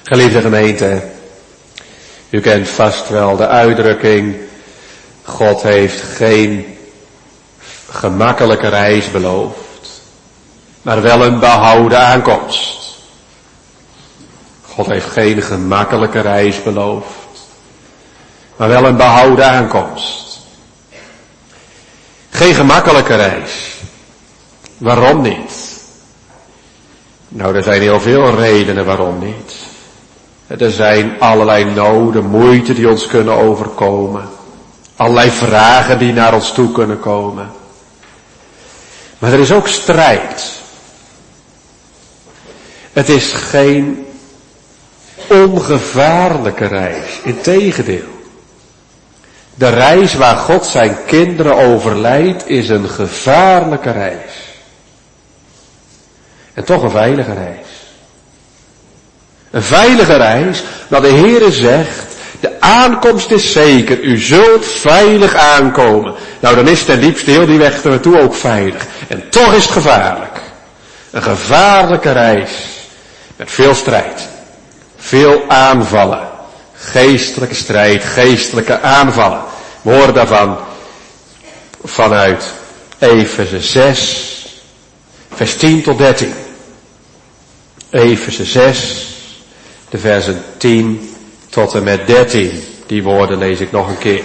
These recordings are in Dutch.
Geliefde gemeente, u kent vast wel de uitdrukking, God heeft geen gemakkelijke reis beloofd, maar wel een behouden aankomst. God heeft geen gemakkelijke reis beloofd, maar wel een behouden aankomst. Geen gemakkelijke reis. Waarom niet? Nou, er zijn heel veel redenen waarom niet. Er zijn allerlei noden, moeite die ons kunnen overkomen. Allerlei vragen die naar ons toe kunnen komen. Maar er is ook strijd. Het is geen ongevaarlijke reis. Integendeel. De reis waar God zijn kinderen over leidt is een gevaarlijke reis. En toch een veilige reis. Een veilige reis, dat de Heere zegt, de aankomst is zeker, u zult veilig aankomen. Nou, dan is ten diepste heel die weg er naartoe ook veilig. En toch is het gevaarlijk. Een gevaarlijke reis, met veel strijd, veel aanvallen. Geestelijke strijd, geestelijke aanvallen. We horen daarvan vanuit Efeze 6, vers 10 tot 13. Efeze 6, de versen 10 tot en met 13. Die woorden lees ik nog een keer.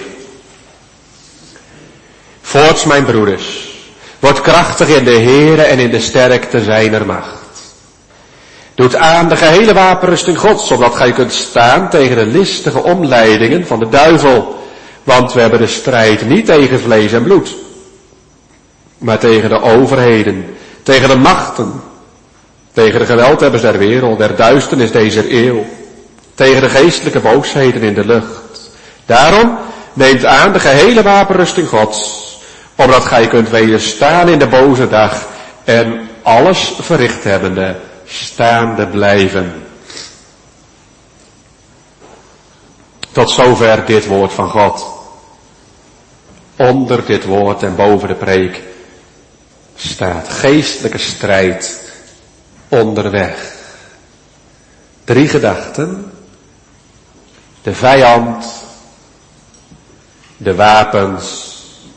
Voorts, mijn broeders, word krachtig in de Heere en in de sterkte zijner macht. Doet aan de gehele wapenrusting Gods, zodat gij kunt staan tegen de listige omleidingen van de duivel. Want we hebben de strijd niet tegen vlees en bloed, maar tegen de overheden, tegen de machten, tegen de geweldhebbers der wereld, der duisternis deze eeuw, tegen de geestelijke boosheden in de lucht. Daarom neemt aan de gehele wapenrusting Gods, opdat gij kunt wederstaan in de boze dag en alles verricht hebbende staande blijven. Tot zover dit woord van God. Onder dit woord en boven de preek staat geestelijke strijd onderweg. 3 gedachten. De vijand, de wapens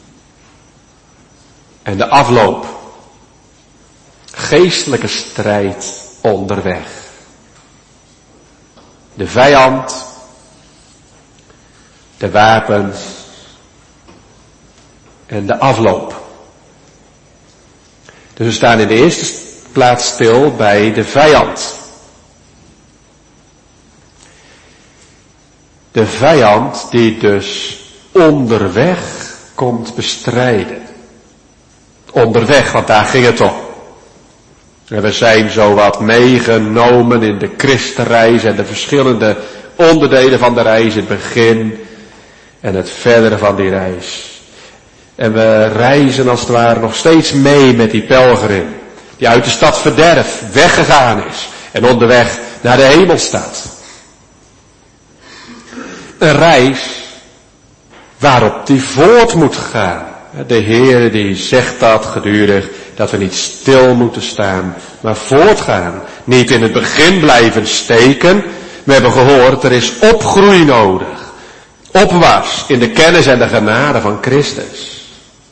en de afloop. Geestelijke strijd onderweg. De vijand, de wapens en de afloop. Dus we staan in de eerste plaats stil bij de vijand. De vijand die dus onderweg komt bestrijden. Onderweg, want daar ging het om. En we zijn zo wat meegenomen in de Christenreis en de verschillende onderdelen van de reis, het begin en het verdere van die reis. En we reizen als het ware nog steeds mee met die pelgrim, die uit de stad verderf weggegaan is en onderweg naar de hemel staat. Een reis waarop die voort moet gaan. De Heer die zegt dat gedurig, dat we niet stil moeten staan, maar voortgaan. Niet in het begin blijven steken. We hebben gehoord, er is opgroei nodig. Opwaarts in de kennis en de genade van Christus.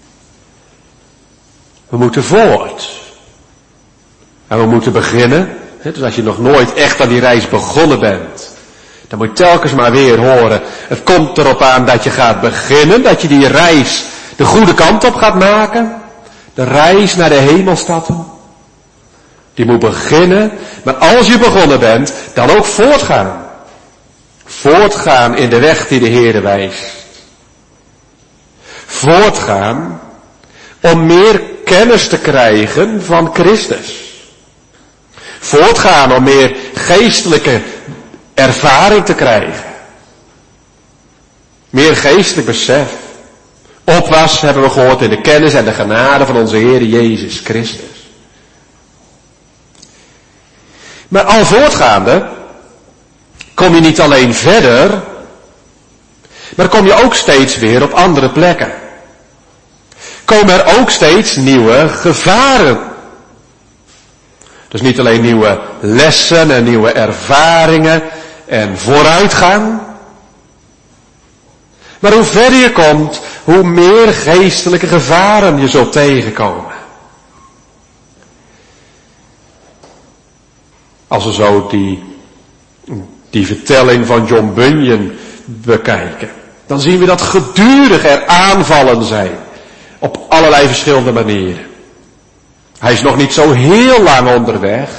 We moeten voort. En we moeten beginnen. Dus als je nog nooit echt aan die reis begonnen bent, dan moet je telkens maar weer horen. Het komt erop aan dat je gaat beginnen, dat je die reis de goede kant op gaat maken. De reis naar de hemelstad toe. Die moet beginnen, maar als je begonnen bent, dan ook voortgaan. Voortgaan in de weg die de Heere wijst. Voortgaan om meer kennis te krijgen van Christus. Voortgaan om meer geestelijke ervaring te krijgen. Meer geestelijk besef. Opwas hebben we gehoord in de kennis en de genade van onze Heer Jezus Christus. Maar al voortgaande kom je niet alleen verder, maar kom je ook steeds weer op andere plekken. Komen er ook steeds nieuwe gevaren. Dus niet alleen nieuwe lessen en nieuwe ervaringen, en vooruitgang. Maar hoe verder je komt, hoe meer geestelijke gevaren je zult tegenkomen. Als we zo die vertelling van John Bunyan bekijken, dan zien we dat gedurig er aanvallen zijn. Op allerlei verschillende manieren. Hij is nog niet zo heel lang onderweg.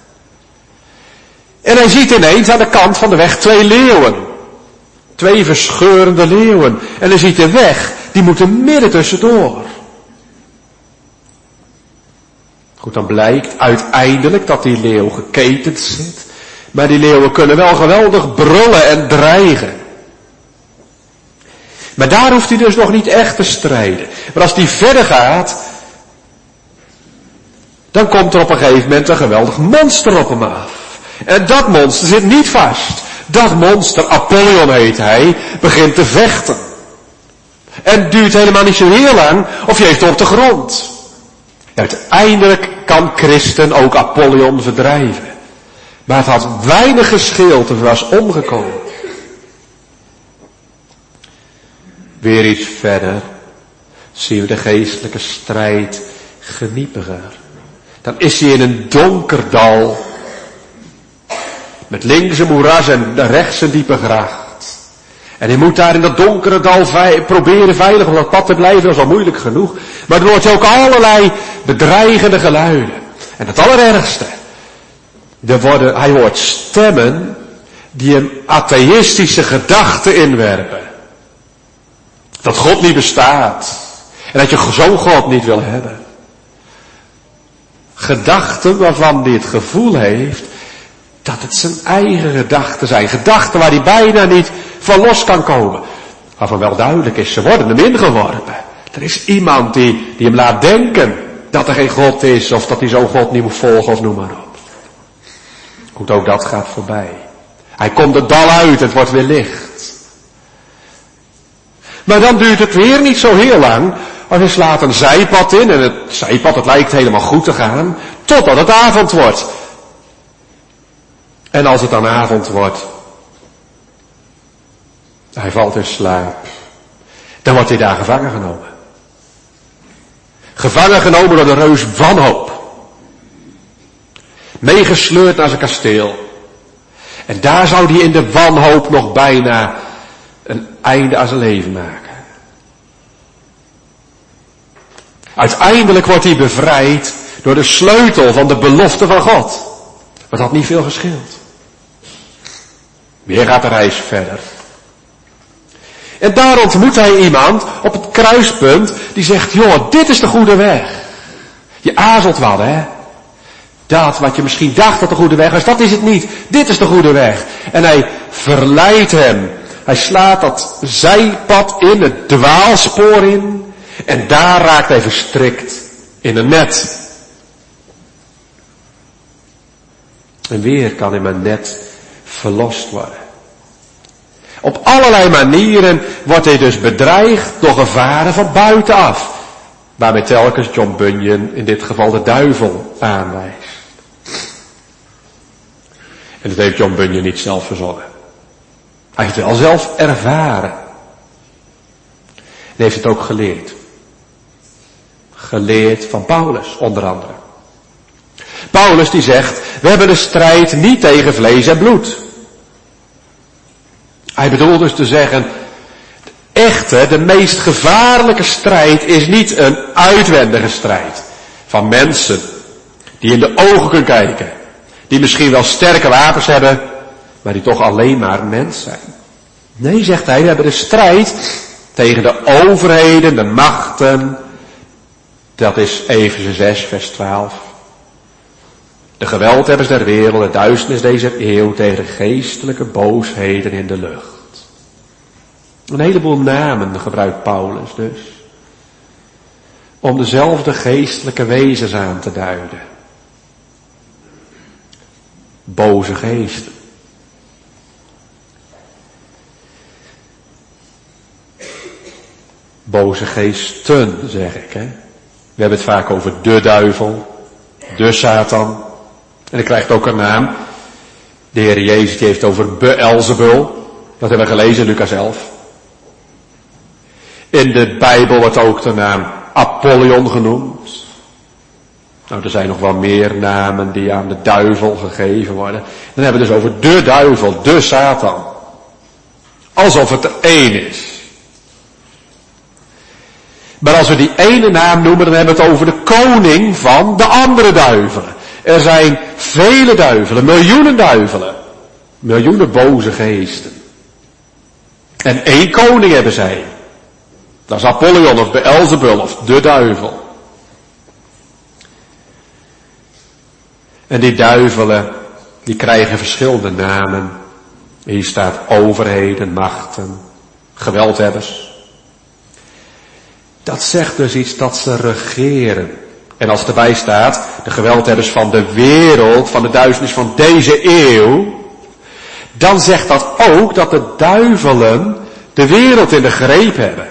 En hij ziet ineens aan de kant van de weg 2 leeuwen. 2 verscheurende leeuwen. En hij ziet de weg, die moet er midden tussendoor. Goed, dan blijkt uiteindelijk dat die leeuw geketend zit. Maar die leeuwen kunnen wel geweldig brullen en dreigen. Maar daar hoeft hij dus nog niet echt te strijden. Maar als die verder gaat, dan komt er op een gegeven moment een geweldig monster op hem af. En dat monster zit niet vast. Dat monster, Apollyon heet hij, begint te vechten. En het duurt helemaal niet zo heel lang, of je heeft op de grond. Uiteindelijk kan Christen ook Apollyon verdrijven. Maar het had weinig gescheeld of was omgekomen. Weer iets verder zien we de geestelijke strijd geniepiger. Dan is hij in een donker dal. Met links een moeras en rechts een diepe gracht. En hij moet daar in dat donkere dal proberen veilig op dat pad te blijven. Dat is al moeilijk genoeg. Maar dan hoort je ook allerlei bedreigende geluiden. En het allerergste. Hij hoort stemmen die hem atheïstische gedachten inwerpen. Dat God niet bestaat. En dat je zo'n God niet wil hebben. Gedachten waarvan hij het gevoel heeft dat het zijn eigen gedachten zijn. Gedachten waar hij bijna niet van los kan komen. Waarvan wel duidelijk is, ze worden hem ingeworpen. Er is iemand die hem laat denken dat er geen God is. Of dat hij zo'n God niet moet volgen of noem maar op. Goed, ook dat gaat voorbij. Hij komt het dal uit, het wordt weer licht. Maar dan duurt het weer niet zo heel lang. Want hij slaat een zijpad in en het zijpad, het lijkt helemaal goed te gaan. Totdat het avond wordt. En als het dan avond wordt, hij valt in slaap. Dan wordt hij daar gevangen genomen. Gevangen genomen door de reus wanhoop. Meegesleurd naar zijn kasteel. En daar zou hij in de wanhoop nog bijna een einde aan zijn leven maken. Uiteindelijk wordt hij bevrijd door de sleutel van de belofte van God. Maar dat had niet veel gescheeld. Weer gaat de reis verder. En daar ontmoet hij iemand op het kruispunt die zegt, joh, dit is de goede weg. Je aarzelt wel, hè? Dat wat je misschien dacht dat de goede weg was, dat is het niet. Dit is de goede weg. En hij verleidt hem. Hij slaat dat zijpad in, het dwaalspoor in. En daar raakt hij verstrikt in een net. En weer kan in een net verlost worden. Op allerlei manieren wordt hij dus bedreigd door gevaren van buitenaf. Waarmee telkens John Bunyan in dit geval de duivel aanwijst. En dat heeft John Bunyan niet zelf verzonnen. Hij heeft het wel zelf ervaren. En heeft het ook geleerd. Geleerd van Paulus, onder andere. Paulus die zegt, we hebben de strijd niet tegen vlees en bloed. Hij bedoelt dus te zeggen, de meest gevaarlijke strijd is niet een uitwendige strijd. Van mensen die in de ogen kunnen kijken. Die misschien wel sterke wapens hebben, maar die toch alleen maar mens zijn. Nee, zegt hij, we hebben de strijd tegen de overheden, de machten. Dat is Efeze 6, vers 12. De geweldhebbers der wereld, de duisternis deze eeuw, tegen geestelijke boosheden in de lucht. Een heleboel namen gebruikt Paulus dus. Om dezelfde geestelijke wezens aan te duiden. Boze geesten. Boze geesten, zeg ik, hè. We hebben het vaak over de duivel, de Satan. En hij krijgt ook een naam. De Heer Jezus die heeft over Beelzebul. Dat hebben we gelezen in Lucas 11. In de Bijbel wordt ook de naam Apollyon genoemd. Nou, er zijn nog wel meer namen die aan de duivel gegeven worden. Dan hebben we dus over de duivel, de Satan. Alsof het er één is. Maar als we die ene naam noemen, dan hebben we het over de koning van de andere duivelen. Er zijn vele duivelen, miljoenen duivelen. Miljoenen boze geesten. En één koning hebben zij. Dat is Apollyon of Beelzebul of de duivel. En die duivelen, die krijgen verschillende namen. Hier staat overheden, machten, geweldhebbers. Dat zegt dus iets dat ze regeren. En als erbij staat, de geweldhebbers van de wereld, van de duisternis van deze eeuw, dan zegt dat ook dat de duivelen de wereld in de greep hebben.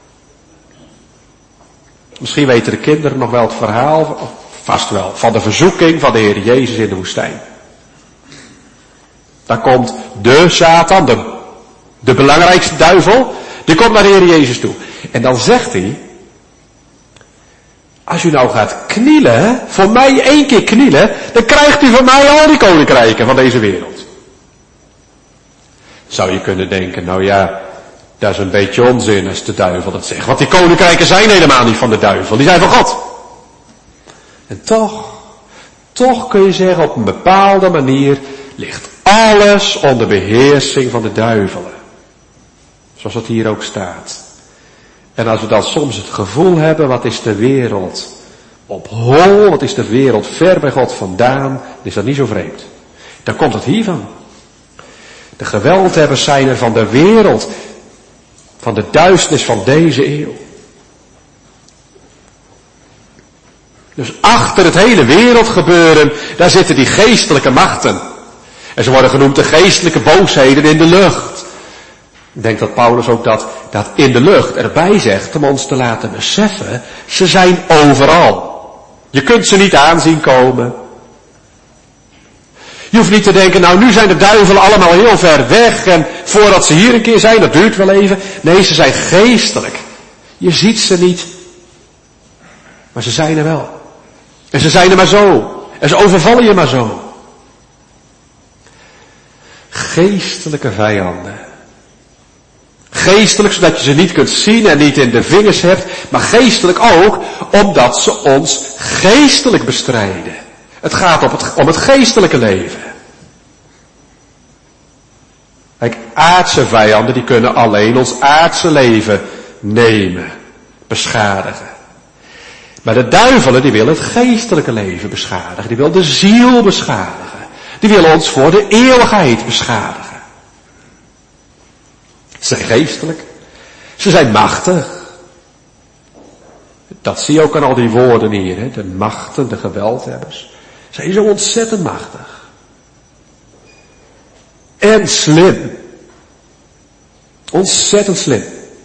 Misschien weten de kinderen nog wel het verhaal, vast wel, van de verzoeking van de Heer Jezus in de woestijn. Daar komt de Satan, de belangrijkste duivel, die komt naar de Heer Jezus toe. En dan zegt hij, als u nou gaat knielen, voor mij 1 keer knielen, dan krijgt u van mij al die koninkrijken van deze wereld. Zou je kunnen denken, nou ja, dat is een beetje onzin als de duivel dat zegt. Want die koninkrijken zijn helemaal niet van de duivel, die zijn van God. En toch kun je zeggen, op een bepaalde manier ligt alles onder beheersing van de duivelen. Zoals het hier ook staat. En als we dan soms het gevoel hebben, wat is de wereld op hol, wat is de wereld ver bij God vandaan, dan is dat niet zo vreemd. Dan komt het hiervan. De geweldhebbers zijn er van de wereld, van de duisternis van deze eeuw. Dus achter het hele wereldgebeuren, daar zitten die geestelijke machten. En ze worden genoemd de geestelijke boosheden in de lucht. Ik denk dat Paulus ook dat in de lucht erbij zegt, om ons te laten beseffen, ze zijn overal. Je kunt ze niet aanzien komen. Je hoeft niet te denken, nou nu zijn de duivelen allemaal heel ver weg en voordat ze hier een keer zijn, dat duurt wel even. Nee, ze zijn geestelijk. Je ziet ze niet, maar ze zijn er wel. En ze zijn er maar zo. En ze overvallen je maar zo. Geestelijke vijanden. Geestelijk, zodat je ze niet kunt zien en niet in de vingers hebt, maar geestelijk ook, omdat ze ons geestelijk bestrijden. Het gaat om het geestelijke leven. Kijk, aardse vijanden, die kunnen alleen ons aardse leven nemen, beschadigen. Maar de duivelen, die willen het geestelijke leven beschadigen. Die willen de ziel beschadigen. Die willen ons voor de eeuwigheid beschadigen. Ze zijn geestelijk. Ze zijn machtig. Dat zie je ook aan al die woorden hier. Hè? De machten, de geweldhebbers. Ze zijn zo ontzettend machtig. En slim. Ontzettend slim.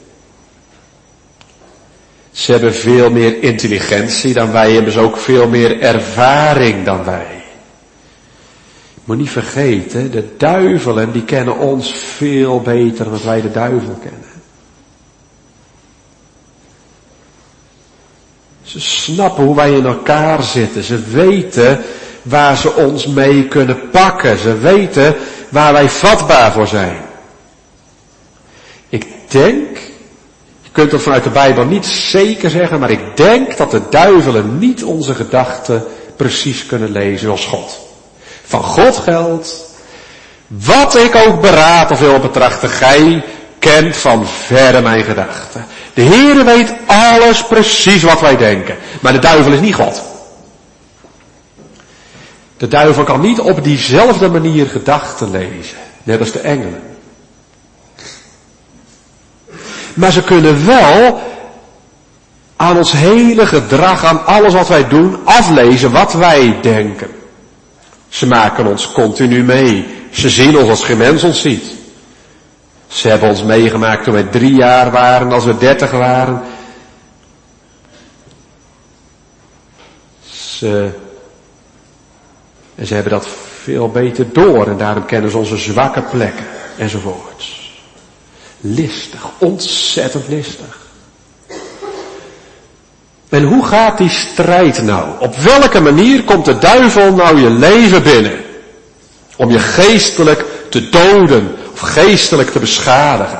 Ze hebben veel meer intelligentie dan wij. Hebben ze ook veel meer ervaring dan wij. Moet niet vergeten, de duivelen die kennen ons veel beter dan wij de duivel kennen. Ze snappen hoe wij in elkaar zitten. Ze weten waar ze ons mee kunnen pakken. Ze weten waar wij vatbaar voor zijn. Ik denk, je kunt het vanuit de Bijbel niet zeker zeggen, maar ik denk dat de duivelen niet onze gedachten precies kunnen lezen als God. Van God geldt, wat ik ook beraad of wil betrachten, gij kent van verre mijn gedachten. De Heere weet alles precies wat wij denken. Maar de duivel is niet God. De duivel kan niet op diezelfde manier gedachten lezen. Net als de engelen. Maar ze kunnen wel aan ons hele gedrag, aan alles wat wij doen, aflezen wat wij denken. Ze maken ons continu mee. Ze zien ons als geen mens ons ziet. Ze hebben ons meegemaakt toen wij 3 jaar waren, als we 30 waren. En ze hebben dat veel beter door en daarom kennen ze onze zwakke plekken enzovoorts. Listig, ontzettend listig. En hoe gaat die strijd nou? Op welke manier komt de duivel nou je leven binnen? Om je geestelijk te doden of geestelijk te beschadigen.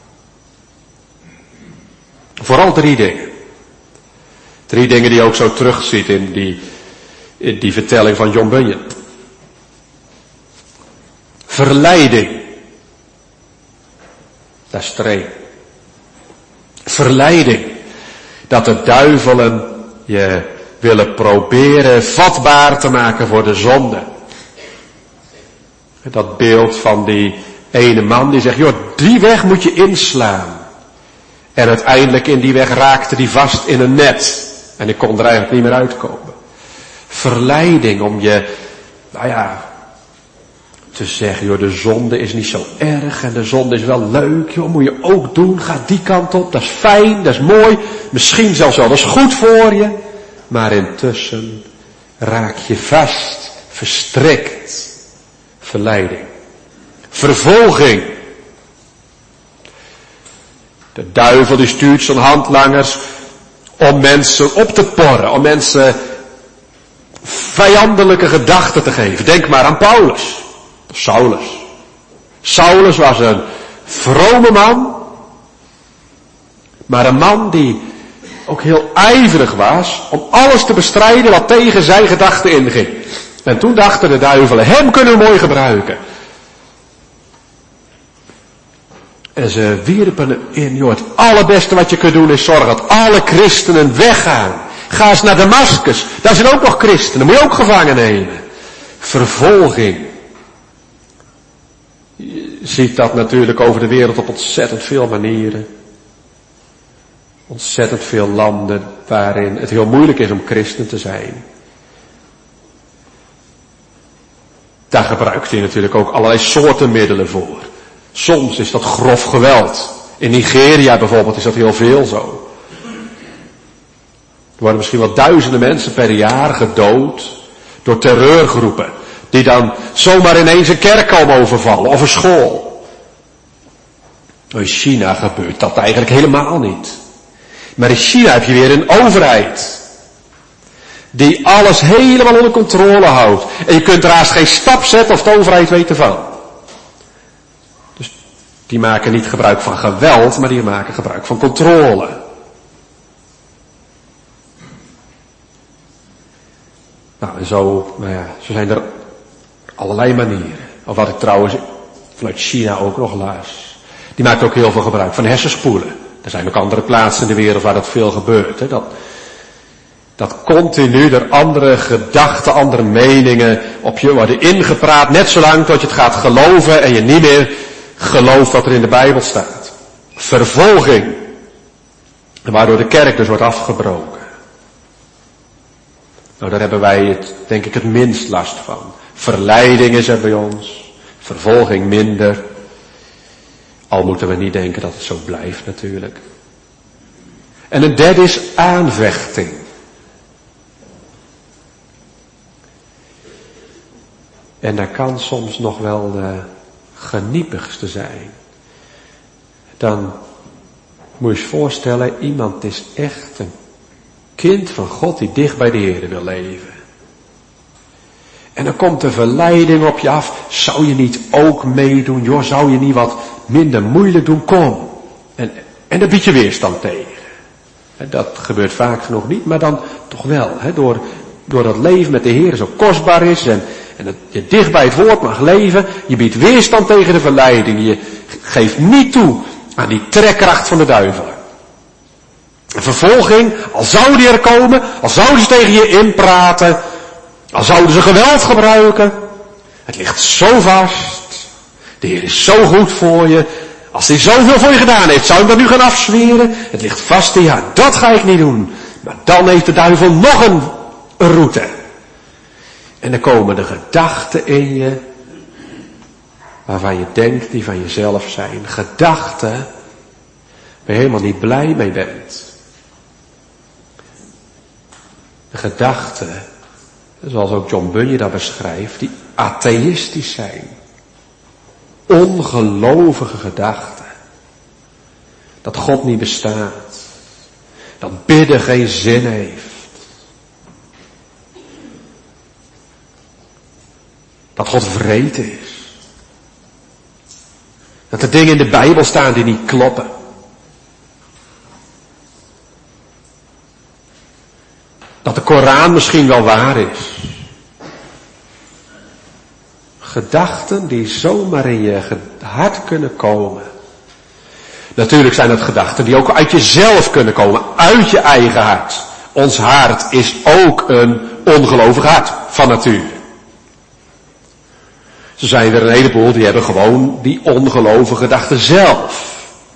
Vooral 3 dingen. 3 dingen die je ook zo terugziet in die vertelling van John Bunyan. Verleiding. Dat is er 1. Verleiding. Dat de duivelen je willen proberen vatbaar te maken voor de zonde. Dat beeld van die ene man die zegt, joh, die weg moet je inslaan. En uiteindelijk in die weg raakte die vast in een net. En ik kon er eigenlijk niet meer uitkomen. Verleiding om je, te zeggen, joh, de zonde is niet zo erg en de zonde is wel leuk, joh, moet je ook doen, ga die kant op, dat is fijn, dat is mooi, misschien zelfs wel, dat is goed voor je. Maar intussen raak je vast, verstrikt. Verleiding. Vervolging. De duivel die stuurt zijn handlangers om mensen op te porren, om mensen vijandelijke gedachten te geven. Denk maar aan Paulus. Saulus. Saulus was een vrome man, maar een man die ook heel ijverig was om alles te bestrijden wat tegen zijn gedachten inging. En toen dachten de duivelen, hem kunnen we mooi gebruiken. En ze wierpen in, joh, het allerbeste wat je kunt doen is zorgen dat alle christenen weggaan. Ga eens naar Damascus, daar zijn ook nog christenen, moet je ook gevangen nemen. Vervolging. Je ziet dat natuurlijk over de wereld op ontzettend veel manieren. Ontzettend veel landen waarin het heel moeilijk is om christen te zijn. Daar gebruikt hij natuurlijk ook allerlei soorten middelen voor. Soms is dat grof geweld. In Nigeria bijvoorbeeld is dat heel veel zo. Er worden misschien wel duizenden mensen per jaar gedood door terreurgroepen. Die dan zomaar ineens een kerk komen overvallen of een school. In China gebeurt dat eigenlijk helemaal niet. Maar in China heb je weer een overheid die alles helemaal onder controle houdt. En je kunt er haast geen stap zetten of de overheid weet ervan. Dus die maken niet gebruik van geweld, maar die maken gebruik van controle. Nou, en zo zijn er allerlei manieren. Of wat ik trouwens vanuit China ook nog las. Die maakt ook heel veel gebruik van hersenspoelen. Er zijn ook andere plaatsen in de wereld waar dat veel gebeurt. Hè? Dat continu er andere gedachten, andere meningen op je worden ingepraat. Net zolang tot je het gaat geloven en je niet meer gelooft wat er in de Bijbel staat. Vervolging. Waardoor de kerk dus wordt afgebroken. Nou, daar hebben wij denk ik het minst last van. Verleiding is er bij ons. Vervolging minder. Al moeten we niet denken dat het zo blijft natuurlijk. En een derde is aanvechting. En dat kan soms nog wel de geniepigste zijn. Dan moet je je voorstellen, iemand is echt een kind van God die dicht bij de Heer wil leven. En dan komt de verleiding op je af. Zou je niet ook meedoen? Joh, zou je niet wat minder moeilijk doen? Kom. En daar bied je weerstand tegen. Dat gebeurt vaak genoeg niet, maar dan toch wel. Door dat leven met de Heer zo kostbaar is en dat je dicht bij het woord mag leven. Je biedt weerstand tegen de verleiding. Je geeft niet toe aan die trekkracht van de duivelen. Een vervolging, al zou die er komen, al zouden ze tegen je inpraten, al zouden ze geweld gebruiken. Het ligt zo vast. De Heer is zo goed voor je. Als hij zoveel voor je gedaan heeft, zou je dat nu gaan afzweren? Het ligt vast in, ja, dat ga ik niet doen. Maar dan heeft de duivel nog een route. En dan komen de gedachten in je, waarvan je denkt die van jezelf zijn. Gedachten waar je helemaal niet blij mee bent. De gedachten, zoals ook John Bunyan dat beschrijft, die atheïstisch zijn. Ongelovige gedachten. Dat God niet bestaat. Dat bidden geen zin heeft. Dat God wreed is. Dat er dingen in de Bijbel staan die niet kloppen. Dat de Koran misschien wel waar is. Gedachten die zomaar in je hart kunnen komen. Natuurlijk zijn het gedachten die ook uit jezelf kunnen komen. Uit je eigen hart. Ons hart is ook een ongelovig hart van nature. Zo zijn er een heleboel die hebben gewoon die ongelovige gedachten zelf.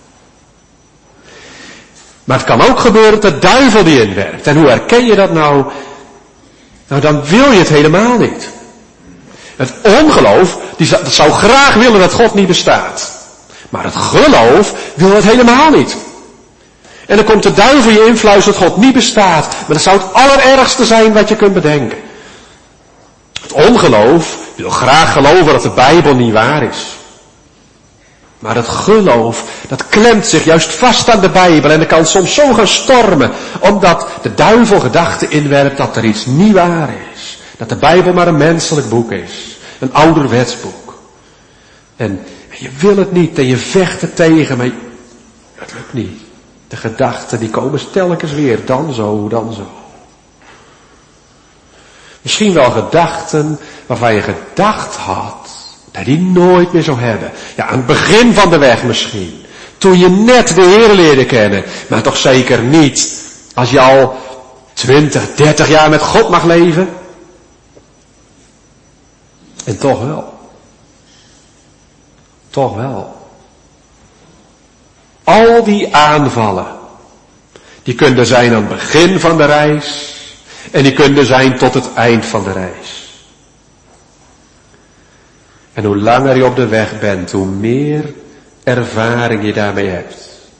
Maar het kan ook gebeuren dat de duivel die inwerkt. En hoe herken je dat nou? Nou, dan wil je het helemaal niet. Het ongeloof, dat zou graag willen dat God niet bestaat. Maar het geloof wil het helemaal niet. En dan komt de duivel je influisteren dat God niet bestaat. Maar dat zou het allerergste zijn wat je kunt bedenken. Het ongeloof wil graag geloven dat de Bijbel niet waar is. Maar het geloof, dat klemt zich juist vast aan de Bijbel. En dat kan soms zo gaan stormen. Omdat de duivel gedachten inwerpt dat er iets niet waar is. Dat de Bijbel maar een menselijk boek is. Een ouderwets boek. En je wil het niet en je vecht er tegen, maar het lukt niet. De gedachten die komen telkens weer. Dan zo, dan zo. Misschien wel gedachten waarvan je gedacht had dat die nooit meer zou hebben. Ja, aan het begin van de weg misschien. Toen je net de Heer leerde kennen. Maar toch zeker niet als je al 20, 30 jaar met God mag leven. En toch wel. Toch wel. Al die aanvallen, die kunnen zijn aan het begin van de reis. En die kunnen zijn tot het eind van de reis. En hoe langer je op de weg bent, hoe meer ervaring je daarmee hebt.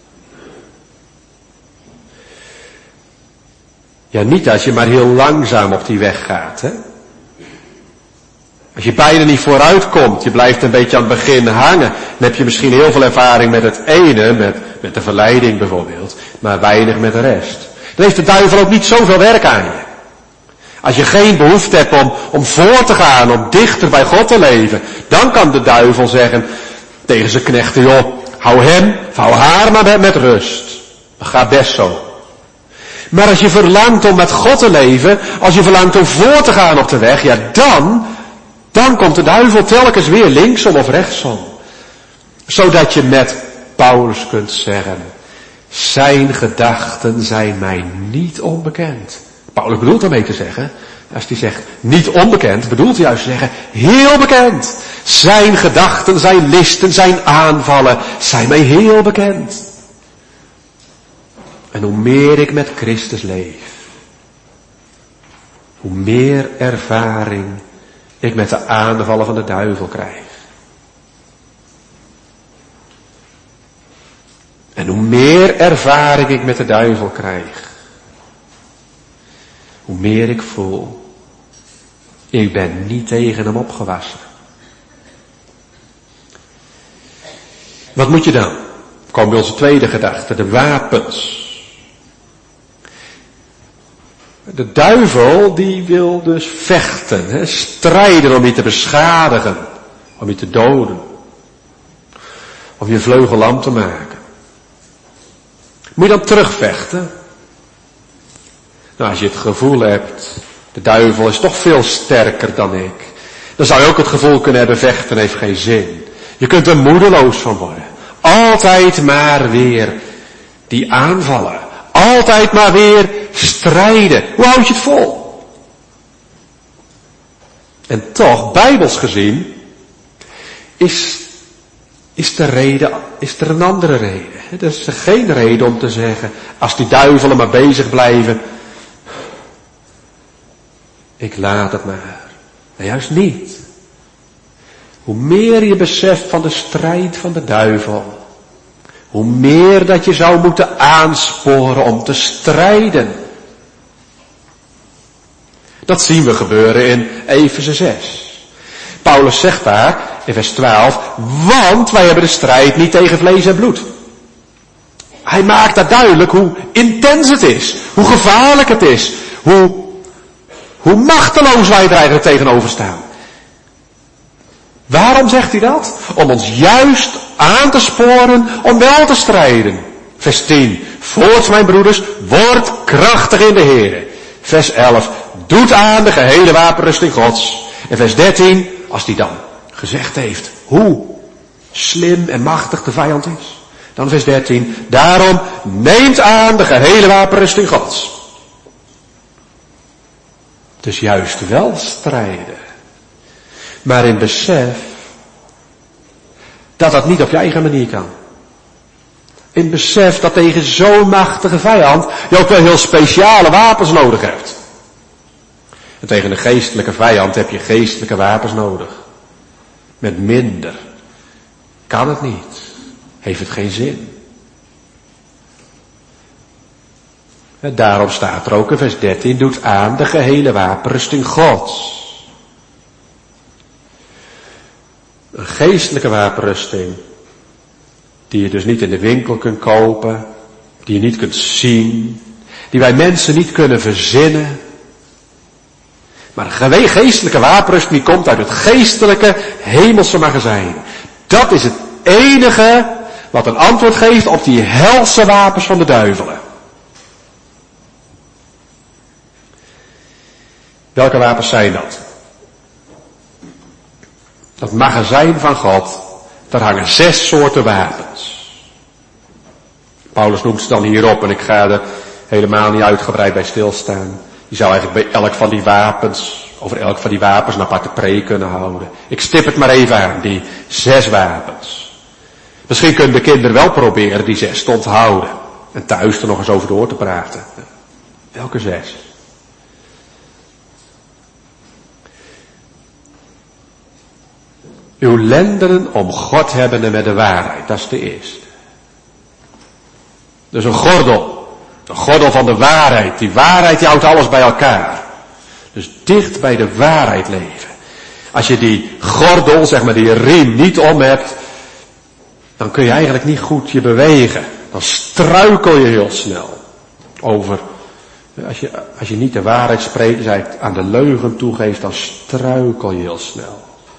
Ja, niet als je maar heel langzaam op die weg gaat, hè. Als je bijna niet vooruit komt, je blijft een beetje aan het begin hangen, dan heb je misschien heel veel ervaring met het ene, met de verleiding bijvoorbeeld, maar weinig met de rest. Dan heeft de duivel ook niet zoveel werk aan je. Als je geen behoefte hebt om voor te gaan, om dichter bij God te leven, dan kan de duivel zeggen tegen zijn knechten, joh, hou hem, of hou haar maar met rust. Dat gaat best zo. Maar als je verlangt om met God te leven, als je verlangt om voor te gaan op de weg, ja dan komt de duivel telkens weer linksom of rechtsom. Zodat je met Paulus kunt zeggen, zijn gedachten zijn mij niet onbekend. Paulus bedoelt daarmee te zeggen, als hij zegt niet onbekend, bedoelt hij juist te zeggen heel bekend. Zijn gedachten, zijn listen, zijn aanvallen zijn mij heel bekend. En hoe meer ik met Christus leef, hoe meer ervaring ik met de aanvallen van de duivel krijg. En hoe meer ervaring ik met de duivel krijg, hoe meer ik voel, ik ben niet tegen hem opgewassen. Wat moet je dan? Komen bij onze tweede gedachte, de wapens. De duivel die wil dus vechten, strijden om je te beschadigen, om je te doden, om je vleugel lam te maken. Moet je dan terugvechten? Nou, als je het gevoel hebt, de duivel is toch veel sterker dan ik, dan zou je ook het gevoel kunnen hebben, vechten heeft geen zin. Je kunt er moedeloos van worden. Altijd maar weer die aanvallen. Altijd maar weer strijden. Hoe houd je het vol? En toch, bijbels gezien, is er een andere reden. Er is geen reden om te zeggen, als die duivelen maar bezig blijven, ik laat het maar. Nee, juist niet. Hoe meer je beseft van de strijd van de duivel, hoe meer dat je zou moeten aansporen om te strijden. Dat zien we gebeuren in Efeze 6. Paulus zegt daar in vers 12, want wij hebben de strijd niet tegen vlees en bloed. Hij maakt daar duidelijk hoe intens het is, hoe gevaarlijk het is, hoe machteloos wij er eigenlijk tegenover staan. Waarom zegt hij dat? Om ons juist aan te sporen om wel te strijden. Vers 10. Voorts mijn broeders, word krachtig in de Heere. Vers 11. Doet aan de gehele wapenrusting Gods. En vers 13. Als hij dan gezegd heeft hoe slim en machtig de vijand is. Dan vers 13. Daarom neemt aan de gehele wapenrusting Gods. Dus juist wel strijden. Maar in besef dat dat niet op je eigen manier kan. In besef dat tegen zo'n machtige vijand je ook wel heel speciale wapens nodig hebt. En tegen een geestelijke vijand heb je geestelijke wapens nodig. Met minder kan het niet. Heeft het geen zin. En daarom staat er ook in vers 13, doet aan de gehele wapenrusting Gods. Een geestelijke wapenrusting, die je dus niet in de winkel kunt kopen, die je niet kunt zien, die wij mensen niet kunnen verzinnen. Maar een geestelijke wapenrusting die komt uit het geestelijke hemelse magazijn. Dat is het enige wat een antwoord geeft op die helse wapens van de duivelen. Welke wapens zijn dat? Dat magazijn van God, daar hangen 6 soorten wapens. Paulus noemt ze dan hierop en ik ga er helemaal niet uitgebreid bij stilstaan. Je zou eigenlijk bij elk van die wapens, over elk van die wapens een aparte preek kunnen houden. Ik stip het maar even aan, die 6 wapens. Misschien kunnen de kinderen wel proberen die 6 te onthouden. En thuis er nog eens over door te praten. Welke 6? Uw lendenen om God hebbende met de waarheid. Dat is de eerste. Dus een gordel. Een gordel van de waarheid. Die waarheid die houdt alles bij elkaar. Dus dicht bij de waarheid leven. Als je die gordel, zeg maar die riem niet om hebt, dan kun je eigenlijk niet goed je bewegen. Dan struikel je heel snel. Over, als je niet de waarheid spreekt, dus eigenlijk aan de leugen toegeeft, dan struikel je heel snel.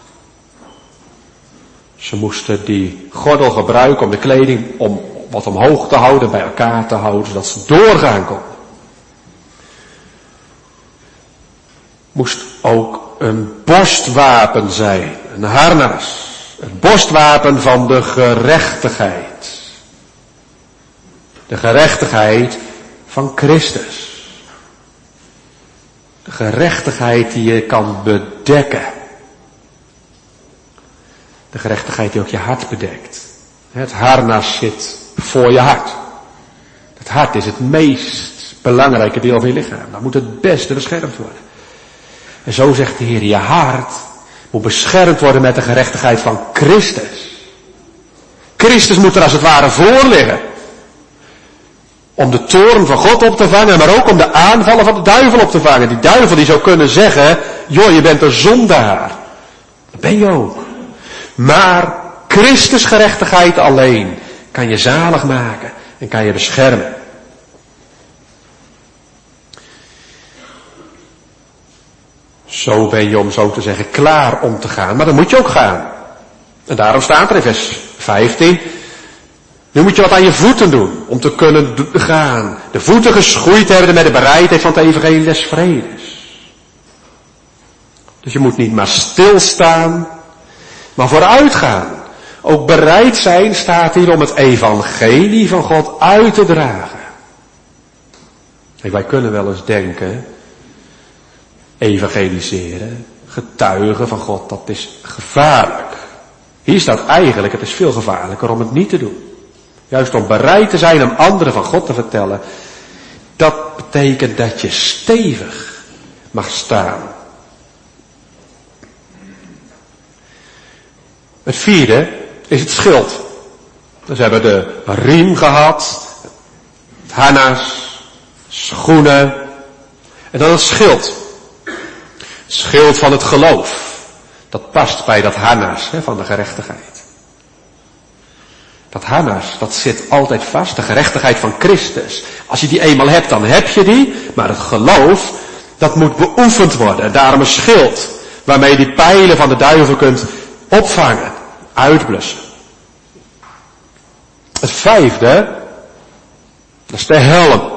Ze moesten die gordel gebruiken om de kleding om wat omhoog te houden, bij elkaar te houden, zodat ze doorgaan konden. Moest ook een borstwapen zijn, een harnas. Het borstwapen van de gerechtigheid. De gerechtigheid van Christus. De gerechtigheid die je kan bedekken. De gerechtigheid die ook je hart bedekt. Het harnas zit voor je hart. Het hart is het meest belangrijke deel van je lichaam. Dat moet het beste beschermd worden. En zo zegt de Heer, je hart moet beschermd worden met de gerechtigheid van Christus. Christus moet er als het ware voor liggen. Om de toorn van God op te vangen, maar ook om de aanvallen van de duivel op te vangen. Die duivel die zou kunnen zeggen, joh, je bent een zondaar. Dat ben je ook. Maar Christus gerechtigheid alleen kan je zalig maken en kan je beschermen. Zo ben je, om zo te zeggen, klaar om te gaan. Maar dan moet je ook gaan. En daarom staat er in vers 15. Nu moet je wat aan je voeten doen om te kunnen gaan. De voeten geschoeid hebben met de bereidheid van het evangelie des vredes. Dus je moet niet maar stilstaan, maar vooruit gaan. Ook bereid zijn, staat hier, om het evangelie van God uit te dragen. Kijk, wij kunnen wel eens denken, evangeliseren, getuigen van God, dat is gevaarlijk. Hier staat eigenlijk, het is veel gevaarlijker om het niet te doen. Juist om bereid te zijn om anderen van God te vertellen. Dat betekent dat je stevig mag staan. Het vierde is het schild. Dus we hebben de riem gehad, het harnas, schoenen en dan het schild. Het schild van het geloof. Dat past bij dat harnas van de gerechtigheid. Dat harnas, dat zit altijd vast. De gerechtigheid van Christus. Als je die eenmaal hebt, dan heb je die. Maar het geloof, dat moet beoefend worden. Daarom een schild. Waarmee je die pijlen van de duivel kunt opvangen. Uitblussen. Het vijfde, dat is de helm.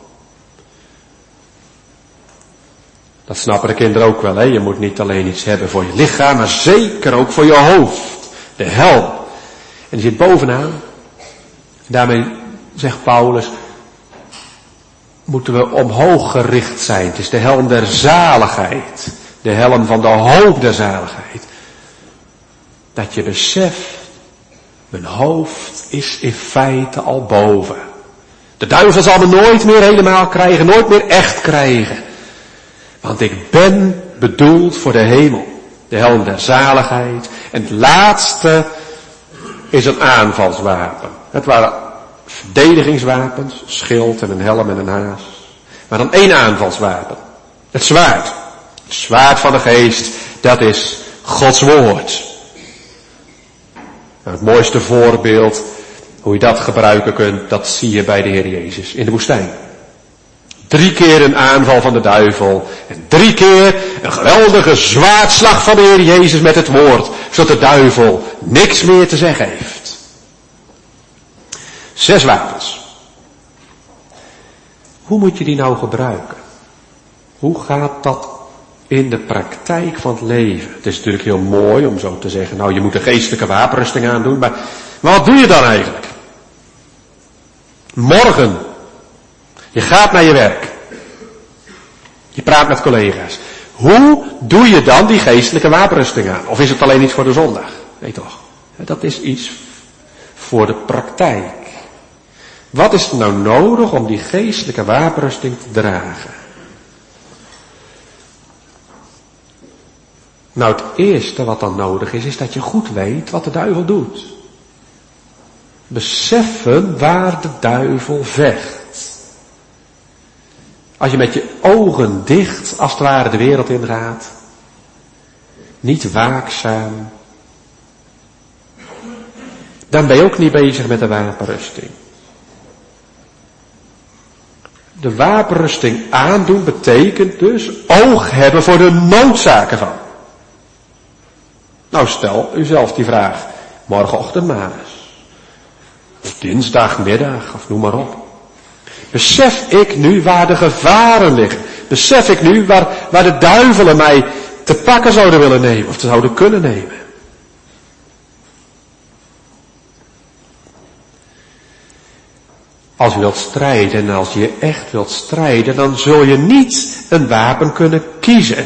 Dat snappen de kinderen ook wel, hè. Je moet niet alleen iets hebben voor je lichaam, maar zeker ook voor je hoofd. De helm. En die zit bovenaan. Daarmee, zegt Paulus, moeten we omhoog gericht zijn. Het is de helm der zaligheid. De helm van de hoop der zaligheid. Dat je beseft, mijn hoofd is in feite al boven. De duivel zal me nooit meer helemaal krijgen, nooit meer echt krijgen. Want ik ben bedoeld voor de hemel. De helm der zaligheid. En het laatste is een aanvalswapen. Het waren verdedigingswapens, schild en een helm en een haas. Maar dan één aanvalswapen. Het zwaard. Het zwaard van de geest, dat is Gods woord. Nou, het mooiste voorbeeld, hoe je dat gebruiken kunt, dat zie je bij de Heer Jezus in de woestijn. 3 keer een aanval van de duivel. En 3 keer een geweldige zwaardslag van de Heer Jezus met het woord. Zodat de duivel niks meer te zeggen heeft. 6 wapens. Hoe moet je die nou gebruiken? Hoe gaat dat in de praktijk van het leven? Het is natuurlijk heel mooi om zo te zeggen, nou je moet een geestelijke wapenrusting aandoen. Maar wat doe je dan eigenlijk? Morgen. Je gaat naar je werk. Je praat met collega's. Hoe doe je dan die geestelijke wapenrusting aan? Of is het alleen iets voor de zondag? Nee toch? Dat is iets voor de praktijk. Wat is er nou nodig om die geestelijke wapenrusting te dragen? Nou, het eerste wat dan nodig is dat je goed weet wat de duivel doet. Beseffen waar de duivel vecht. Als je met je ogen dicht, als het ware, de wereld ingaat. Niet waakzaam. Dan ben je ook niet bezig met de wapenrusting. De wapenrusting aandoen betekent dus oog hebben voor de noodzaken van. Nou, stel uzelf die vraag. Morgenochtend maar eens. Of dinsdagmiddag, of noem maar op. Besef ik nu waar de gevaren liggen? Besef ik nu waar de duivelen mij te pakken zouden willen nemen, of zouden kunnen nemen? Als je wilt strijden, en als je echt wilt strijden, dan zul je niet een wapen kunnen kiezen.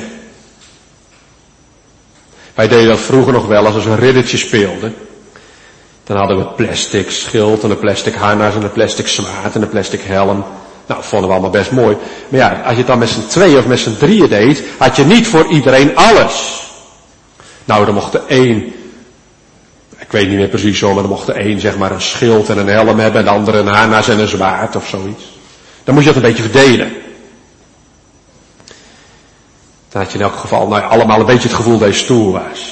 Wij deden dat vroeger nog wel als we een riddertje speelden. Dan hadden we een plastic schild en een plastic harnas en een plastic zwaard en een plastic helm. Nou, dat vonden we allemaal best mooi. Maar ja, als je het dan met z'n 2 of met z'n 3 deed, had je niet voor iedereen alles. Nou, dan mocht de een, ik weet niet meer precies zo, maar dan mocht de een zeg maar een schild en een helm hebben en de andere een harnas en een zwaard of zoiets. Dan moest je dat een beetje verdelen. Dan had je in elk geval allemaal een beetje het gevoel dat je stoer was.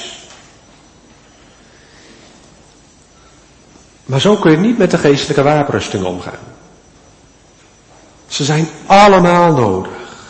Maar zo kun je niet met de geestelijke wapenrusting omgaan. Ze zijn allemaal nodig.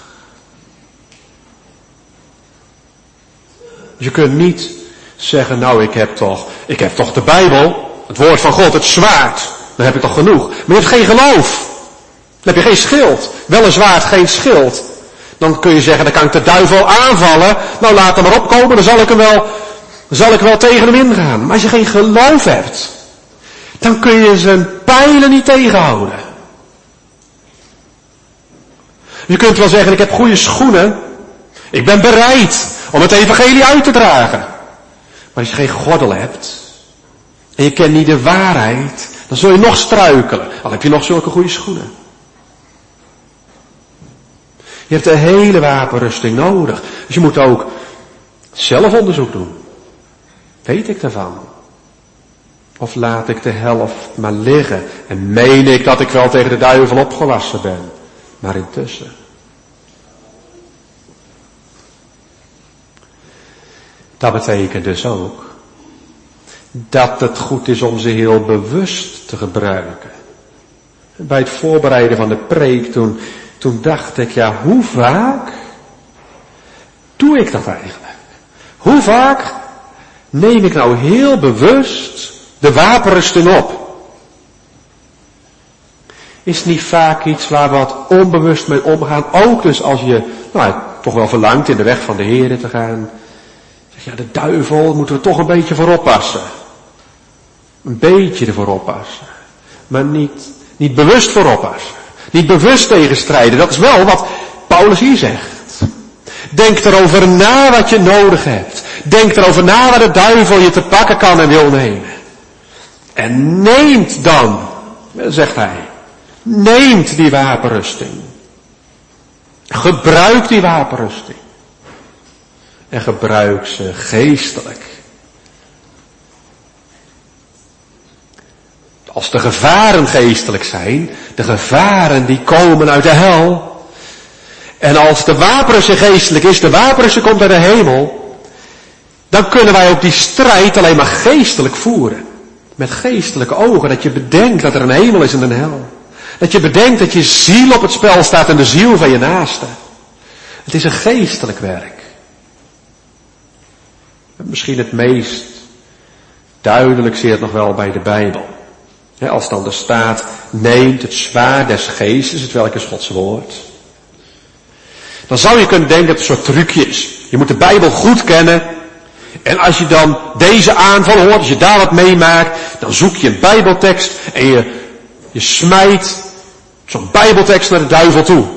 Je kunt niet zeggen, nou ik heb toch de Bijbel, het woord van God, het zwaard. Dan heb ik toch genoeg. Maar je hebt geen geloof. Dan heb je geen schild. Wel een zwaard, geen schild. Dan kun je zeggen, dan kan ik de duivel aanvallen. Nou laat hem maar opkomen, dan zal ik wel tegen hem ingaan. Maar als je geen geloof hebt, dan kun je zijn pijlen niet tegenhouden. Je kunt wel zeggen, ik heb goede schoenen. Ik ben bereid om het evangelie uit te dragen. Maar als je geen gordel hebt, en je kent niet de waarheid, dan zul je nog struikelen. Al heb je nog zulke goede schoenen. Je hebt de hele wapenrusting nodig. Dus je moet ook zelf onderzoek doen. Weet ik daarvan? Of laat ik de helft maar liggen en meen ik dat ik wel tegen de duivel opgewassen ben. Maar intussen. Dat betekent dus ook dat het goed is om ze heel bewust te gebruiken. Bij het voorbereiden van de preek, toen dacht ik, ja, hoe vaak doe ik dat eigenlijk? Hoe vaak neem ik nou heel bewust de wapenrusting op? Is niet vaak iets waar we wat onbewust mee omgaan, ook dus als je toch wel verlangt in de weg van de Heer te gaan. Zeg je, ja, de duivel moeten we toch een beetje voor oppassen. Een beetje ervoor oppassen. Maar niet bewust voor oppassen. Niet bewust tegenstrijden. Dat is wel wat Paulus hier zegt. Denk erover na wat je nodig hebt. Denk erover na waar de duivel je te pakken kan en wil nemen. En neemt dan, zegt hij, neemt die wapenrusting. Gebruik die wapenrusting. En gebruik ze geestelijk. Als de gevaren geestelijk zijn, de gevaren die komen uit de hel. En als de wapenrusting geestelijk is, de wapenrusting komt uit de hemel, dan kunnen wij ook die strijd alleen maar geestelijk voeren. Met geestelijke ogen, dat je bedenkt dat er een hemel is en een hel. Dat je bedenkt dat je ziel op het spel staat en de ziel van je naaste. Het is een geestelijk werk. Misschien het meest duidelijk zie je het nog wel bij de Bijbel. Als dan er staat, neemt het zwaard des geestes, het welk is Gods woord. Dan zou je kunnen denken dat het een soort trucje is. Je moet de Bijbel goed kennen. En als je dan deze aanval hoort, als je daar wat meemaakt, dan zoek je een Bijbeltekst en je smijt zo'n Bijbeltekst naar de duivel toe.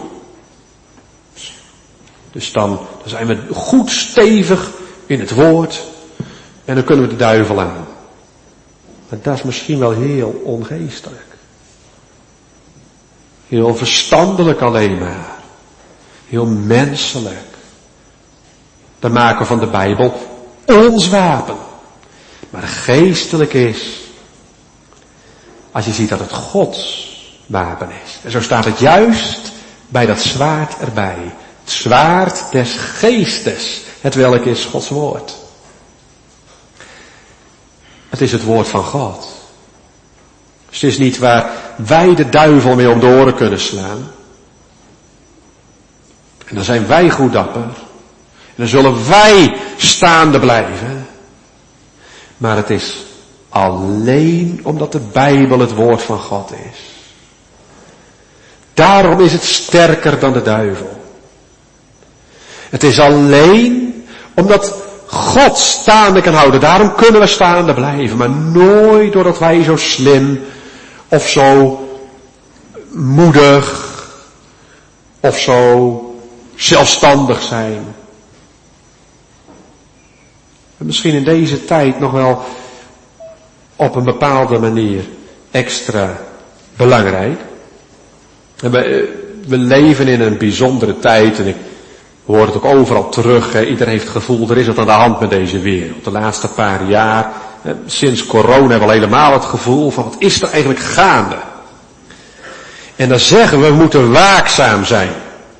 Dus dan zijn we goed stevig in het woord en dan kunnen we de duivel aan. Maar dat is misschien wel heel ongeestelijk. Heel verstandelijk alleen maar. Heel menselijk. Dan maken we van de Bijbel ons wapen. Maar geestelijk is, als je ziet dat het Gods wapen is. En zo staat het juist bij dat zwaard erbij. Het zwaard des geestes, het welk is Gods woord. Het is het woord van God. Dus het is niet waar wij de duivel mee om de oren kunnen slaan. En dan zijn wij goed dapper. En dan zullen wij staande blijven. Maar het is alleen omdat de Bijbel het woord van God is. Daarom is het sterker dan de duivel. Het is alleen omdat God staande kan houden. Daarom kunnen we staande blijven. Maar nooit doordat wij zo slim of zo moedig of zo zelfstandig zijn. En misschien in deze tijd nog wel op een bepaalde manier extra belangrijk. En we leven in een bijzondere tijd en ik hoor het ook overal terug. Hè. Iedereen heeft het gevoel, er is wat aan de hand met deze wereld. De laatste paar jaar, sinds corona hebben we al helemaal het gevoel van wat is er eigenlijk gaande. En dan zeggen we moeten waakzaam zijn.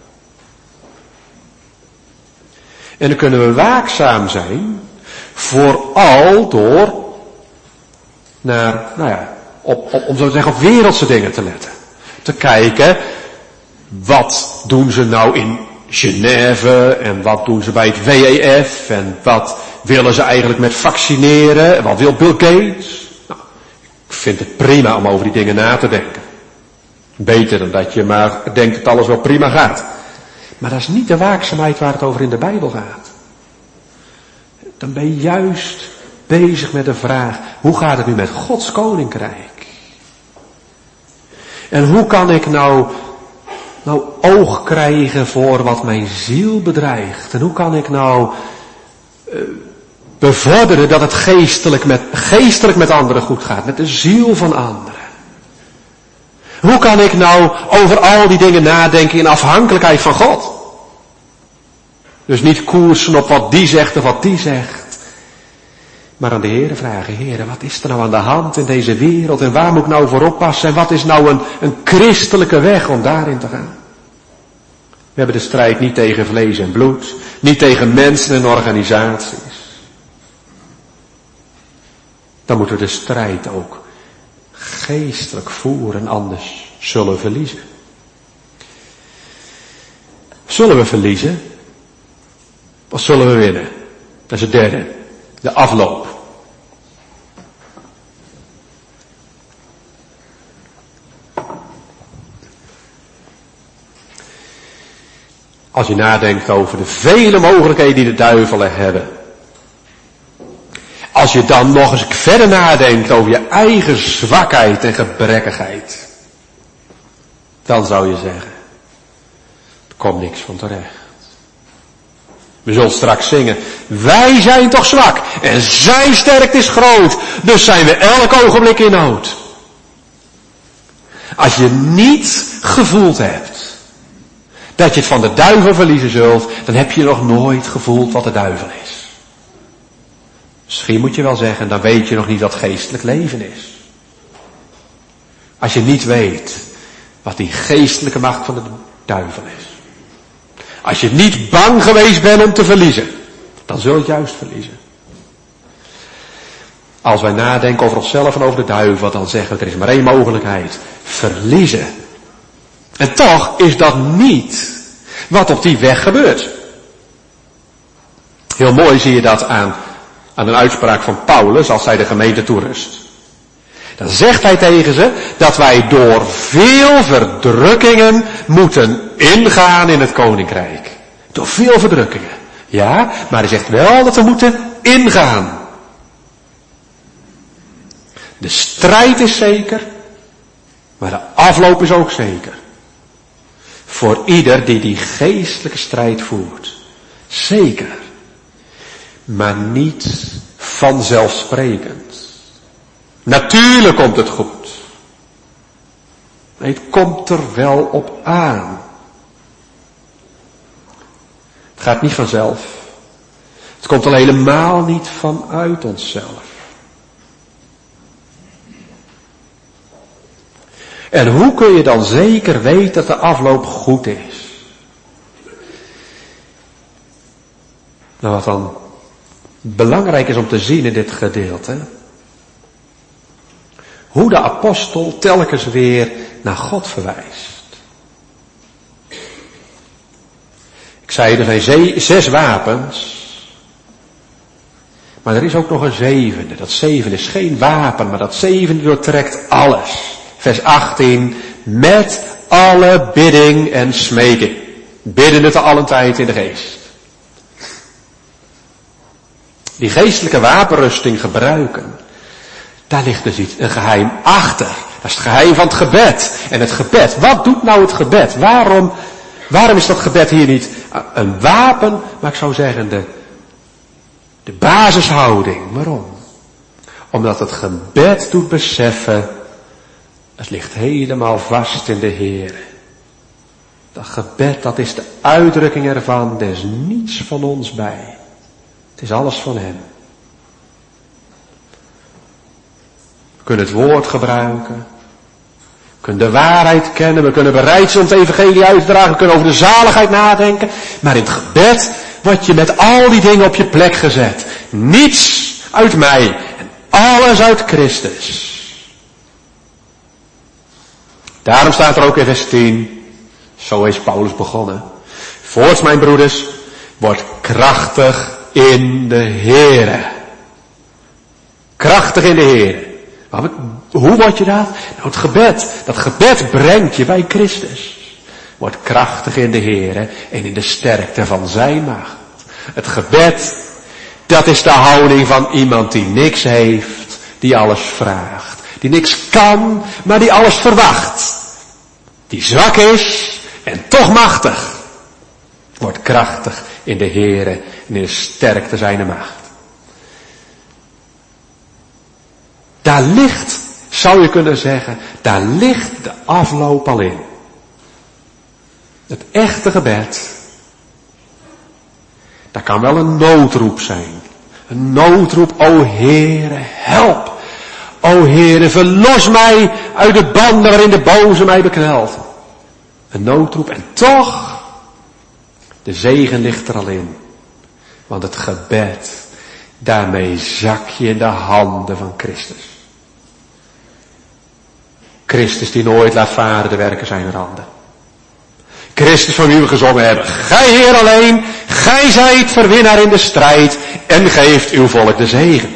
En dan kunnen we waakzaam zijn, vooral door naar, om zo te zeggen, op wereldse dingen te letten. Te kijken, wat doen ze nou in Genève en wat doen ze bij het WEF en wat willen ze eigenlijk met vaccineren en wat wil Bill Gates. Nou, ik vind het prima om over die dingen na te denken. Beter dan dat je maar denkt dat alles wel prima gaat. Maar dat is niet de waakzaamheid waar het over in de Bijbel gaat. Dan ben je juist bezig met de vraag, hoe gaat het nu met Gods koninkrijk? En hoe kan ik nou oog krijgen voor wat mijn ziel bedreigt? En hoe kan ik nou bevorderen dat het geestelijk met anderen goed gaat? Met de ziel van anderen. Hoe kan ik nou over al die dingen nadenken in afhankelijkheid van God? Dus niet koersen op wat die zegt of wat die zegt. Maar aan de Heere vragen, Heere, wat is er nou aan de hand in deze wereld? En waar moet ik nou voor oppassen? En wat is nou een christelijke weg om daarin te gaan? We hebben de strijd niet tegen vlees en bloed. Niet tegen mensen en organisaties. dan moeten we de strijd ook geestelijk voeren, anders zullen we verliezen. Zullen we verliezen? Of zullen we winnen? Dat is het derde. De afloop. Als je nadenkt over de vele mogelijkheden die de duivelen hebben. Als je dan nog eens verder nadenkt over je eigen zwakheid en gebrekkigheid. Dan zou je zeggen, er komt niks van terecht. We zullen straks zingen, wij zijn toch zwak en zijn sterkte is groot. Dus zijn we elk ogenblik in nood. Als je niet gevoeld hebt dat je het van de duivel verliezen zult, dan heb je nog nooit gevoeld wat de duivel is. Misschien moet je wel zeggen, dan weet je nog niet wat geestelijk leven is. Als je niet weet wat die geestelijke macht van de duivel is. Als je niet bang geweest bent om te verliezen, dan zul je het juist verliezen. Als wij nadenken over onszelf en over de duivel, dan zeggen we, er is maar één mogelijkheid. Verliezen. En toch is dat niet wat op die weg gebeurt. Heel mooi zie je dat aan een uitspraak van Paulus als hij de gemeente toerust. Dan zegt hij tegen ze dat wij door veel verdrukkingen moeten ingaan in het koninkrijk. Door veel verdrukkingen. Ja, maar hij zegt wel dat we moeten ingaan. De strijd is zeker, maar de afloop is ook zeker. Voor ieder die geestelijke strijd voert. Zeker. Maar niet vanzelfsprekend. Natuurlijk komt het goed. Nee, het komt er wel op aan. Het gaat niet vanzelf. Het komt al helemaal niet vanuit onszelf. En hoe kun je dan zeker weten dat de afloop goed is? Nou, wat dan belangrijk is om te zien in dit gedeelte. Hoe de apostel telkens weer naar God verwijst. Ik zei, er zijn 6 wapens. Maar er is ook nog een 7e. Dat 7 is geen wapen, maar dat 7e doortrekt alles. Vers 18, met alle bidding en smeking. Biddende te allen tijd in de geest. Die geestelijke wapenrusting gebruiken. Daar ligt dus een geheim achter. Dat is het geheim van het gebed. En het gebed, wat doet nou het gebed? Waarom is dat gebed hier niet een wapen, maar ik zou zeggen de basishouding? Waarom? Omdat het gebed doet beseffen, het ligt helemaal vast in de Heer. Dat gebed, dat is de uitdrukking ervan, er is niets van ons bij. Het is alles van Hem. We kunnen het woord gebruiken. We kunnen de waarheid kennen. We kunnen bereid zijn om het evangelie uit te dragen. We kunnen over de zaligheid nadenken. Maar in het gebed word je met al die dingen op je plek gezet. Niets uit mij en alles uit Christus. Daarom staat er ook in vers 10. Zo is Paulus begonnen. Voorts, mijn broeders, word krachtig in de Heere. Krachtig in de Heere. Hoe word je dat? Nou, het gebed. Dat gebed brengt je bij Christus. Word krachtig in de Heere en in de sterkte van zijn macht. Het gebed, dat is de houding van iemand die niks heeft, die alles vraagt. Die niks kan, maar die alles verwacht. Die zwak is en toch machtig. Word krachtig in de Heere en in de sterkte zijner macht. Daar ligt, zou je kunnen zeggen, daar ligt de afloop al in. Het echte gebed, dat kan wel een noodroep zijn. Een noodroep, o Heere, help. O Heere, verlos mij uit de banden waarin de boze mij beknelt. Een noodroep en toch, de zegen ligt er al in. Want het gebed, Daarmee zak je in de handen van Christus. Christus die nooit laat varen de werken zijner handen. Christus van wie we gezongen hebben. Gij Heer alleen, gij zijt verwinnaar in de strijd en geeft uw volk de zegen.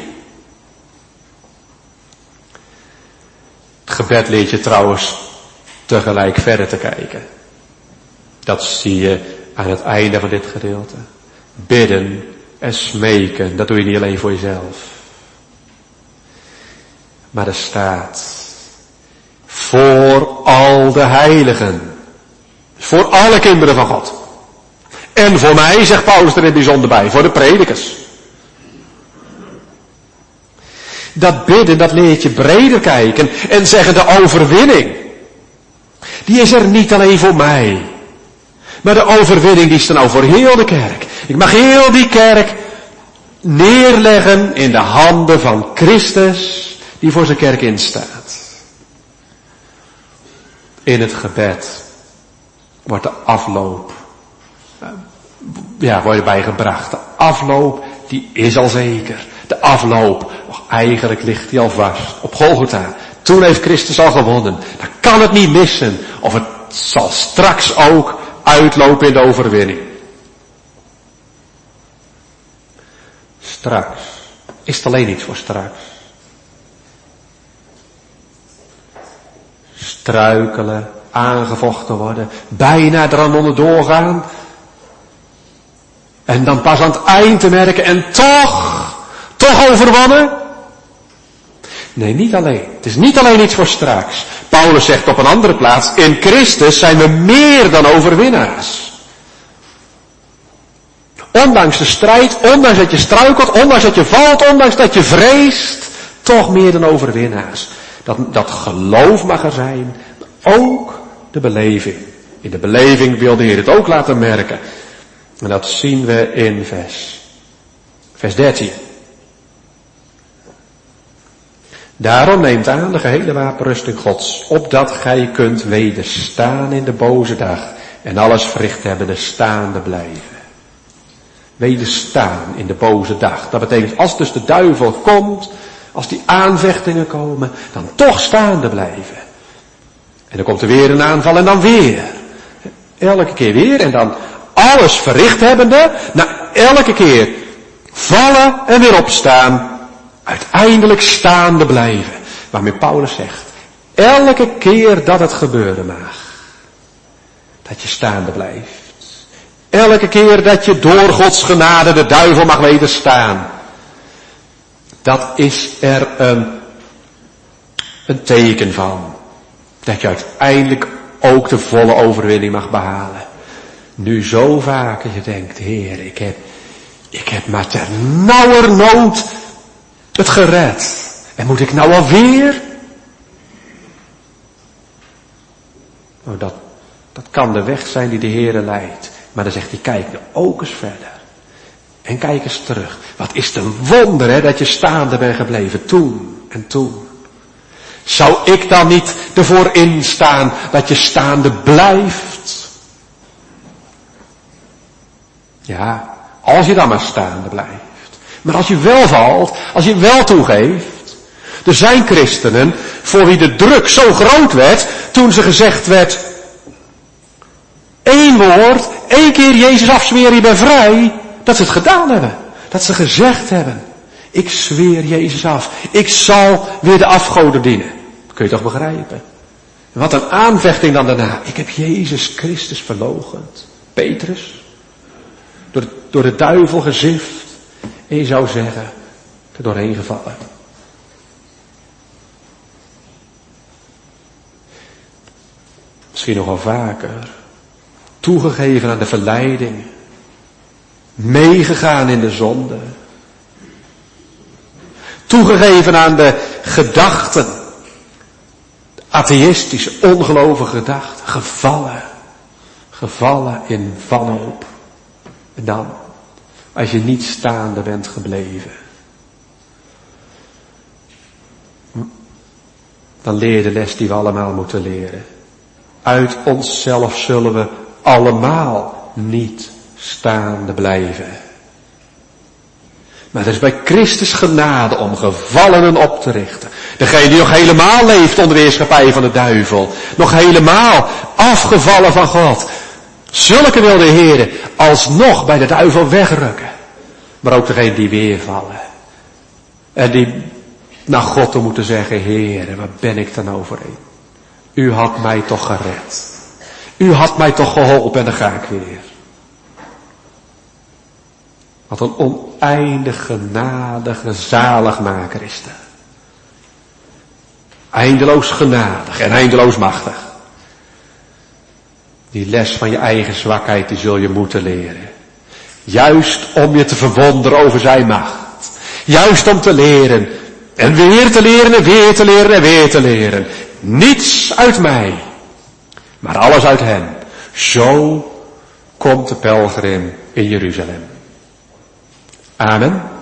Het gebed leert je trouwens tegelijk verder te kijken. Dat zie je aan het einde van dit gedeelte. Bidden en smeken, dat doe je niet alleen voor jezelf. Maar er staat, voor al de heiligen. Voor alle kinderen van God. En voor mij, zegt Paulus er in het bijzonder bij, voor de predikers. Dat bidden, dat leert je breder kijken en zeggen de overwinning. Die is er niet alleen voor mij. Maar de overwinning die is dan over heel de kerk. Ik mag heel die kerk neerleggen in de handen van Christus die voor zijn kerk instaat. In het gebed wordt de afloop, wordt erbij gebracht. De afloop, die is al zeker. De afloop, eigenlijk ligt die al vast. Op Golgotha. Toen heeft Christus al gewonnen. Dan kan het niet missen. Of het zal straks ook uitlopen in de overwinning. Straks. Is het alleen iets voor straks? Struikelen, aangevochten worden, bijna er aan onderdoor gaan. En dan pas aan het eind te merken en toch overwonnen. Nee, niet alleen. Het is niet alleen iets voor straks. Paulus zegt op een andere plaats, in Christus zijn we meer dan overwinnaars. Ondanks de strijd, ondanks dat je struikelt, ondanks dat je valt, ondanks dat je vreest, toch meer dan overwinnaars. Dat geloof mag er zijn, maar ook de beleving. In de beleving wil de Heer het ook laten merken. En dat zien we in vers 13. Daarom neemt aan de gehele wapenrusting Gods, opdat gij kunt wederstaan in de boze dag en alles verricht hebbende staande blijven. Wederstaan in de boze dag. Dat betekent als dus de duivel komt, als die aanvechtingen komen, dan toch staande blijven. En dan komt er weer een aanval en dan weer. Elke keer weer en dan alles verricht hebbende, na elke keer vallen en weer opstaan, uiteindelijk staande blijven. Waarmee Paulus zegt, elke keer dat het gebeuren mag, dat je staande blijft. Elke keer dat je door Gods genade de duivel mag wederstaan. Dat is er een teken van. Dat je uiteindelijk ook de volle overwinning mag behalen. Nu zo vaak dat je denkt, Heer, ik heb maar ter nauwernood het gered. En moet ik nou alweer? Nou, dat kan de weg zijn die de Heer leidt. Maar dan zegt hij, kijk nou ook eens verder. En kijk eens terug. Wat is het een wonder, hè, dat je staande bent gebleven toen en toen. Zou ik dan niet ervoor instaan dat je staande blijft? Ja, als je dan maar staande blijft. Maar als je wel valt, als je wel toegeeft. Er zijn christenen voor wie de druk zo groot werd toen ze gezegd werd, 1 woord, 1 keer Jezus afzweren, je bent vrij, dat ze het gedaan hebben. Dat ze gezegd hebben, ik zweer Jezus af, ik zal weer de afgoden dienen. Dat kun je toch begrijpen? En wat een aanvechting dan daarna. Ik heb Jezus Christus verloochend. Petrus, door de duivel gezift. En je zou zeggen, er doorheen gevallen. Misschien nogal vaker. Toegegeven aan de verleiding. Meegegaan in de zonde. Toegegeven aan de gedachten. De atheïstische, ongelovige gedachten. Gevallen in wanhoop. En dan, als je niet staande bent gebleven. Dan leer je de les die we allemaal moeten leren. Uit onszelf zullen we allemaal niet staande blijven. Maar het is bij Christus genade om gevallenen op te richten. Degene die nog helemaal leeft onder de heerschappij van de duivel. Nog helemaal afgevallen van God. Zulke wil de Heer alsnog bij de duivel wegrukken. Maar ook degene die weer vallen. En die naar God toe moeten zeggen, Heer, waar ben ik dan overheen? U had mij toch gered. U had mij toch geholpen en dan ga ik weer. Wat een oneindig genadige zaligmaker is dat. Eindeloos genadig en eindeloos machtig. Die les van je eigen zwakheid, die zul je moeten leren. Juist om je te verwonderen over zijn macht. Juist om te leren. En weer te leren en weer te leren en weer te leren. Niets uit mij. Maar alles uit hem. Zo komt de pelgrim in Jeruzalem. Amen.